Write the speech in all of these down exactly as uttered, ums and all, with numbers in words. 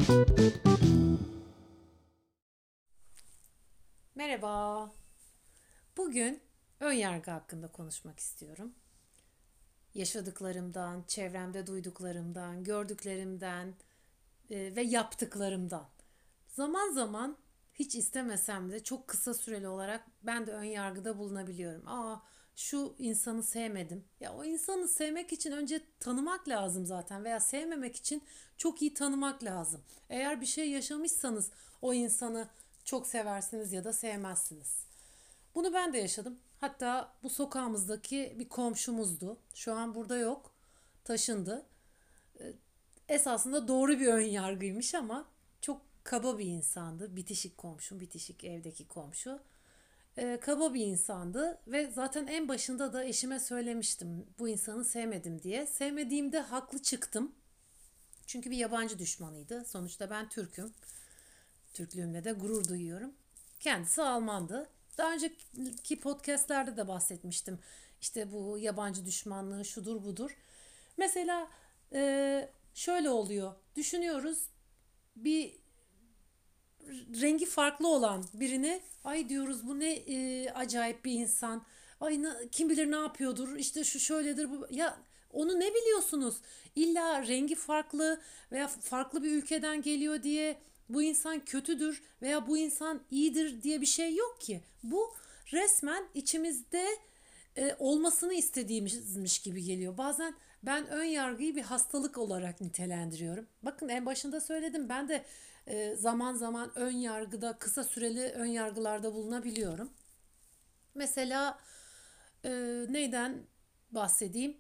Merhaba. Bugün ön yargı hakkında konuşmak istiyorum. Yaşadıklarımdan, çevremde duyduklarımdan, gördüklerimden e, ve yaptıklarımdan. Zaman zaman hiç istemesem de çok kısa süreli olarak ben de ön yargıda bulunabiliyorum. Aa, şu insanı sevmedim. Ya o insanı sevmek için önce tanımak lazım zaten veya sevmemek için çok iyi tanımak lazım. Eğer bir şey yaşamışsanız o insanı çok seversiniz ya da sevmezsiniz. Bunu ben de yaşadım. Hatta bu sokağımızdaki bir komşumuzdu. Şu an burada yok. Taşındı. Esasında doğru bir ön yargıymış ama çok kaba bir insandı. Bitişik komşum, bitişik evdeki komşu. Ee, kaba bir insandı ve zaten en başında da eşime söylemiştim bu insanı sevmedim diye. Sevmediğimde haklı çıktım. Çünkü bir yabancı düşmanıydı. Sonuçta ben Türk'üm. Türklüğümle de gurur duyuyorum. Kendisi Almandı. Daha önceki podcastlerde de bahsetmiştim. İşte bu yabancı düşmanlığı şudur budur. Mesela e, şöyle oluyor. Düşünüyoruz bir rengi farklı olan birini ay diyoruz bu ne e, acayip bir insan. Ay kim bilir ne yapıyordur. İşte şu şöyledir bu. Ya onu ne biliyorsunuz? İlla rengi farklı veya farklı bir ülkeden geliyor diye bu insan kötüdür veya bu insan iyidir diye bir şey yok ki. Bu resmen içimizde e, olmasını istediğimizmiş gibi geliyor. Bazen ben ön yargıyı bir hastalık olarak nitelendiriyorum. Bakın en başında söyledim ben de e, zaman zaman ön yargıda kısa süreli ön yargılarda bulunabiliyorum. Mesela e, neyden bahsedeyim?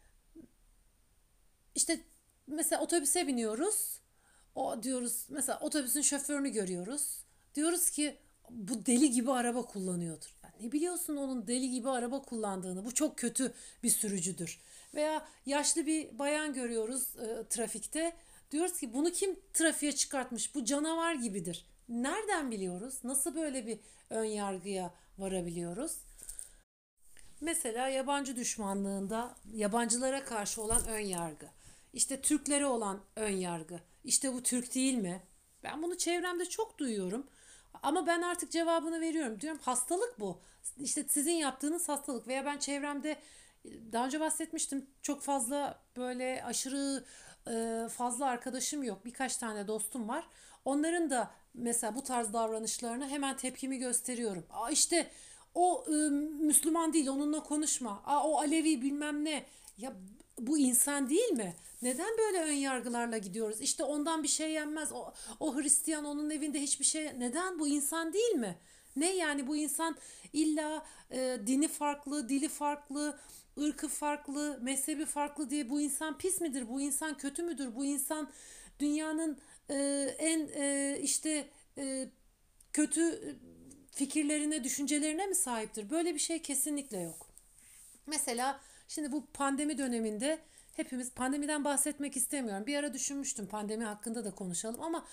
İşte mesela otobüse biniyoruz. O diyoruz mesela otobüsün şoförünü görüyoruz. Diyoruz ki bu deli gibi araba kullanıyordur. Yani ne biliyorsun onun deli gibi araba kullandığını? Bu çok kötü bir sürücüdür. Veya yaşlı bir bayan görüyoruz e, trafikte. Diyoruz ki bunu kim trafiğe çıkartmış? Bu canavar gibidir. Nereden biliyoruz? Nasıl böyle bir ön yargıya varabiliyoruz? Mesela yabancı düşmanlığında yabancılara karşı olan ön yargı. İşte Türklere olan ön yargı. İşte bu Türk değil mi? Ben bunu çevremde çok duyuyorum. Ama ben artık cevabını veriyorum. Diyorum hastalık bu. İşte sizin yaptığınız hastalık veya ben çevremde daha önce bahsetmiştim. Çok fazla böyle aşırı e, fazla arkadaşım yok. Birkaç tane dostum var. Onların da mesela bu tarz davranışlarına hemen tepkimi gösteriyorum. Aa işte o e, Müslüman değil onunla konuşma. Aa o Alevi bilmem ne. Ya bu insan değil mi? Neden böyle ön yargılarla gidiyoruz? İşte ondan bir şey yenmez. O, o Hristiyan onun evinde hiçbir şey. Neden bu insan değil mi? Ne yani bu insan illa e, dini farklı, dili farklı, ırkı farklı, mezhebi farklı diye bu insan pis midir? Bu insan kötü müdür? Bu insan dünyanın e, en e, işte e, kötü fikirlerine, düşüncelerine mi sahiptir? Böyle bir şey kesinlikle yok. Mesela şimdi bu pandemi döneminde hepimiz pandemiden bahsetmek istemiyorum. Bir ara düşünmüştüm pandemi hakkında da konuşalım ama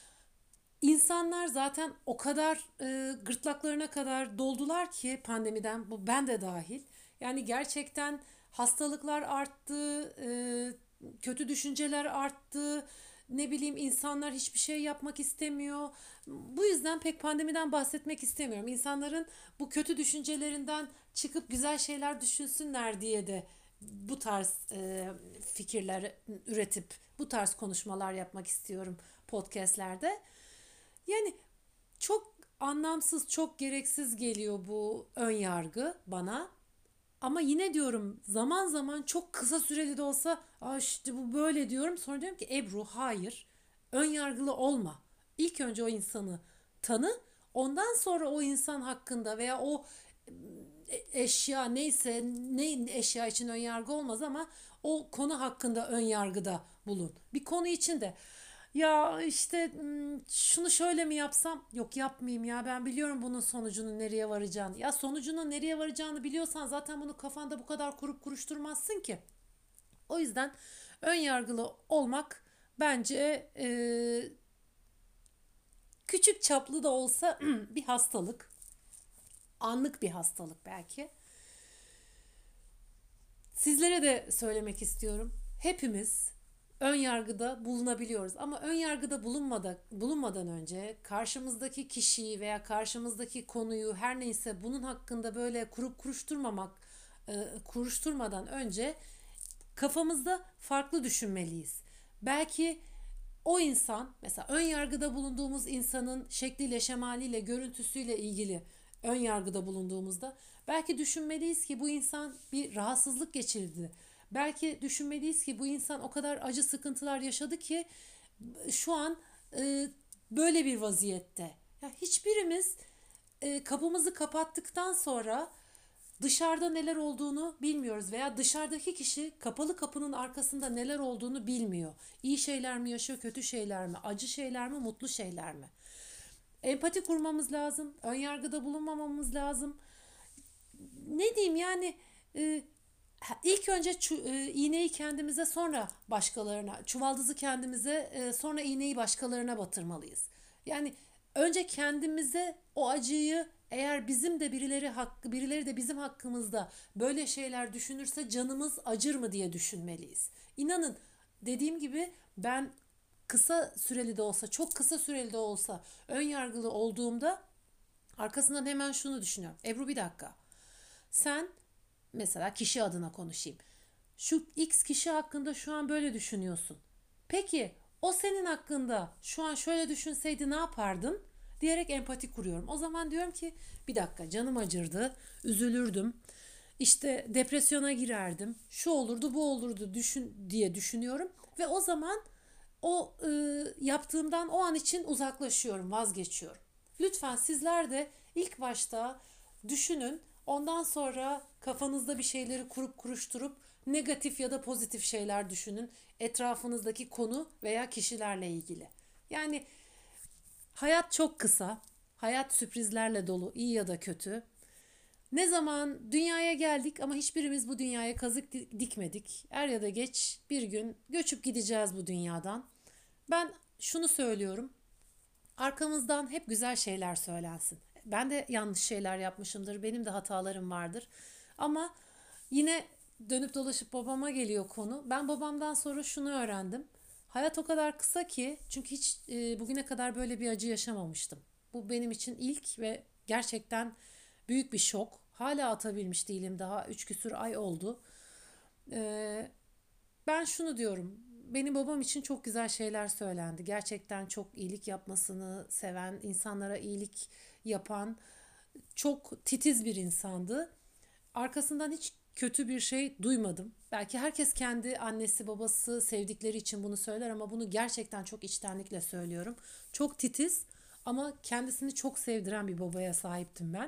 insanlar zaten o kadar e, gırtlaklarına kadar doldular ki pandemiden bu ben de dahil. Yani gerçekten hastalıklar arttı, e, kötü düşünceler arttı. Ne bileyim insanlar hiçbir şey yapmak istemiyor. Bu yüzden pek pandemiden bahsetmek istemiyorum. İnsanların bu kötü düşüncelerinden çıkıp güzel şeyler düşünsünler diye de bu tarz e, fikirler üretip bu tarz konuşmalar yapmak istiyorum podcastlerde. Yani çok anlamsız, çok gereksiz geliyor bu ön yargı bana. Ama yine diyorum zaman zaman çok kısa süreli de olsa Aa işte bu böyle diyorum. Sonra diyorum ki Ebru hayır. Ön yargılı olma. İlk önce o insanı tanı. Ondan sonra o insan hakkında veya o e, eşya neyse ne eşya için ön yargı olmaz ama o konu hakkında ön yargıda bulun. Bir konu için de ya işte şunu şöyle mi yapsam? Yok yapmayayım ya ben biliyorum bunun sonucunun nereye varacağını. Ya sonucunun nereye varacağını biliyorsan zaten bunu kafanda bu kadar kurup kuruşturmazsın ki. O yüzden ön yargılı olmak bence e, küçük çaplı da olsa bir hastalık. Anlık bir hastalık belki. Sizlere de söylemek istiyorum. Hepimiz ön yargıda bulunabiliyoruz. Ama ön yargıda bulunmadan, bulunmadan önce karşımızdaki kişiyi veya karşımızdaki konuyu her neyse bunun hakkında böyle kurup kuruşturmamak, e, kuruşturmadan önce kafamızda farklı düşünmeliyiz. Belki o insan, mesela ön yargıda bulunduğumuz insanın şekliyle, şemaliyle, görüntüsüyle ilgili ön yargıda bulunduğumuzda belki düşünmeliyiz ki bu insan bir rahatsızlık geçirdi. Belki düşünmeliyiz ki bu insan o kadar acı sıkıntılar yaşadı ki şu an e, böyle bir vaziyette. Ya hiçbirimiz e, kapımızı kapattıktan sonra dışarıda neler olduğunu bilmiyoruz veya dışarıdaki kişi kapalı kapının arkasında neler olduğunu bilmiyor. İyi şeyler mi yaşıyor, kötü şeyler mi, acı şeyler mi, mutlu şeyler mi? Empati kurmamız lazım, ön yargıda bulunmamamız lazım. Ne diyeyim yani, e, ilk önce çu- e, iğneyi kendimize, sonra başkalarına, çuvaldızı kendimize, e, sonra iğneyi başkalarına batırmalıyız. Yani önce kendimize o acıyı, eğer bizim de birileri hakkı, birileri de bizim hakkımızda böyle şeyler düşünürse canımız acır mı diye düşünmeliyiz. İnanın, dediğim gibi ben kısa süreli de olsa, çok kısa süreli de olsa ön yargılı olduğumda arkasından hemen şunu düşünüyorum. Ebru, bir dakika. Sen, mesela kişi adına konuşayım. Şu X kişi hakkında şu an böyle düşünüyorsun. Peki o senin hakkında şu an şöyle düşünseydi ne yapardın? Diyerek empati kuruyorum. O zaman diyorum ki bir dakika, canım acırdı, üzülürdüm. İşte depresyona girerdim. Şu olurdu, bu olurdu düşün diye düşünüyorum ve o zaman o e, yaptığımdan o an için uzaklaşıyorum, vazgeçiyorum. Lütfen sizler de ilk başta düşünün. Ondan sonra kafanızda bir şeyleri kurup kuruşturup negatif ya da pozitif şeyler düşünün. Etrafınızdaki konu veya kişilerle ilgili. Yani hayat çok kısa. Hayat sürprizlerle dolu, iyi ya da kötü. Ne zaman dünyaya geldik ama hiçbirimiz bu dünyaya kazık dikmedik. Er ya da geç bir gün göçüp gideceğiz bu dünyadan. Ben şunu söylüyorum. Arkamızdan hep güzel şeyler söylensin. Ben de yanlış şeyler yapmışımdır. Benim de hatalarım vardır. Ama yine dönüp dolaşıp babama geliyor konu. Ben babamdan sonra şunu öğrendim. Hayat o kadar kısa ki, çünkü hiç e, bugüne kadar böyle bir acı yaşamamıştım. Bu benim için ilk ve gerçekten büyük bir şok. Hala atabilmiş değilim, daha üç küsür ay oldu. Ee, Ben şunu diyorum. Benim babam için çok güzel şeyler söylendi. Gerçekten çok iyilik yapmasını seven, insanlara iyilik yapan, çok titiz bir insandı. Arkasından hiç kötü bir şey duymadım. Belki herkes kendi annesi, babası, sevdikleri için bunu söyler ama bunu gerçekten çok içtenlikle söylüyorum. Çok titiz ama kendisini çok sevdiren bir babaya sahiptim ben.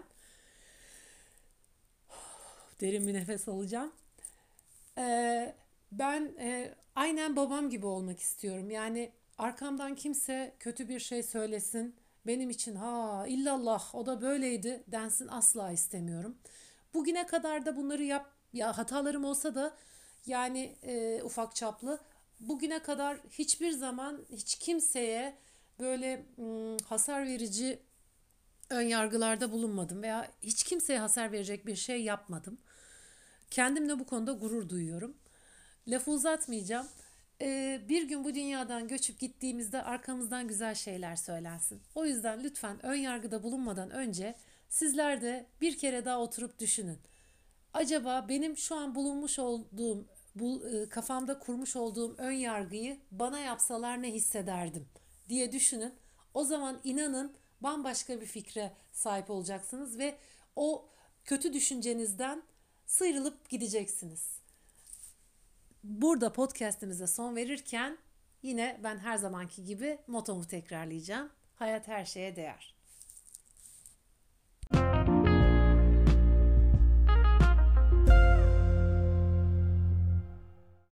Derin bir nefes alacağım. Ee, Ben e, aynen babam gibi olmak istiyorum. Yani arkamdan kimse kötü bir şey söylesin. Benim için ha illallah o da böyleydi densin asla istemiyorum. Bugüne kadar da bunları yap, ya hatalarım olsa da yani e, ufak çaplı, bugüne kadar hiçbir zaman hiç kimseye böyle mm, hasar verici ön yargılarda bulunmadım veya hiç kimseye hasar verecek bir şey yapmadım. Kendimle bu konuda gurur duyuyorum. Lafı uzatmayacağım. Ee, bir gün bu dünyadan göçüp gittiğimizde arkamızdan güzel şeyler söylensin. O yüzden lütfen ön yargıda bulunmadan önce sizler de bir kere daha oturup düşünün. Acaba benim şu an bulunmuş olduğum, bu, e, kafamda kurmuş olduğum ön yargıyı bana yapsalar ne hissederdim diye düşünün. O zaman inanın bambaşka bir fikre sahip olacaksınız ve o kötü düşüncenizden sıyrılıp gideceksiniz. Burada podcast'imize son verirken yine ben her zamanki gibi motomu tekrarlayacağım. Hayat her şeye değer.